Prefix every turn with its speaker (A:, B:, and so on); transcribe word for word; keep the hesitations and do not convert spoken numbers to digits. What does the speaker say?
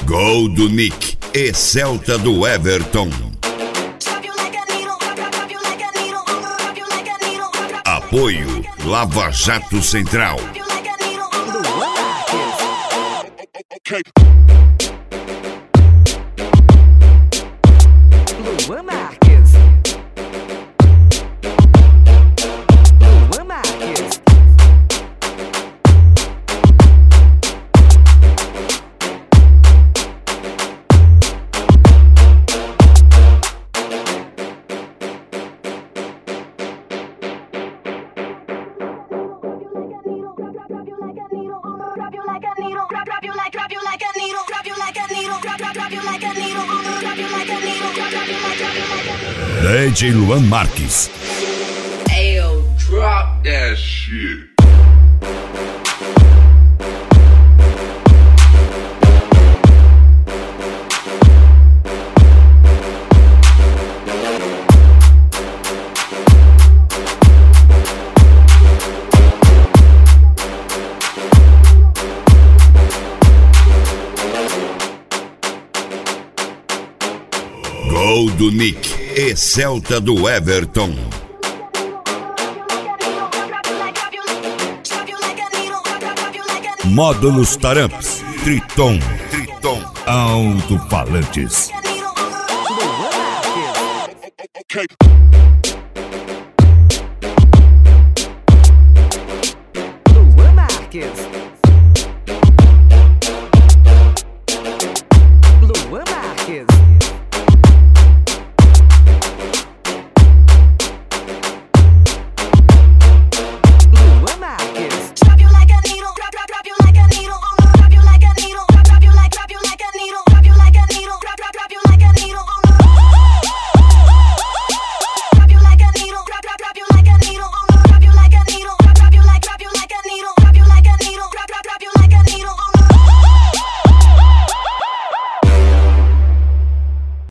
A: Gol do Nick e Celta do Everton. Apoio Lava Jato Central.
B: Luan Marques. Luan Marques.
A: D J Luan Marques.
C: Ayo, drop that shit.
A: Gol do Nick e Celta do Everton. Módulos Taramps, Triton, Triton, alto-falantes.
B: Luan Marques.